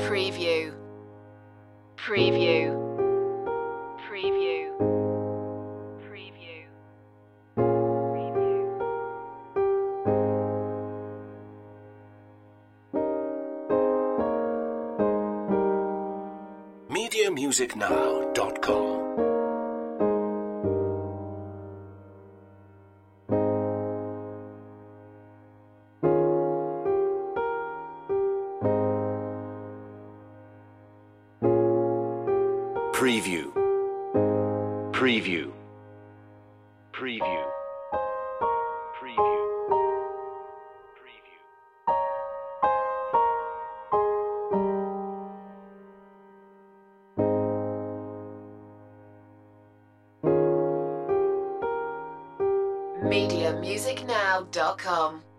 Preview. Preview. Preview. Preview. Preview. MediaMusicNow.com. Preview. Preview. Preview. Preview. Preview. MediaMusicNow.com.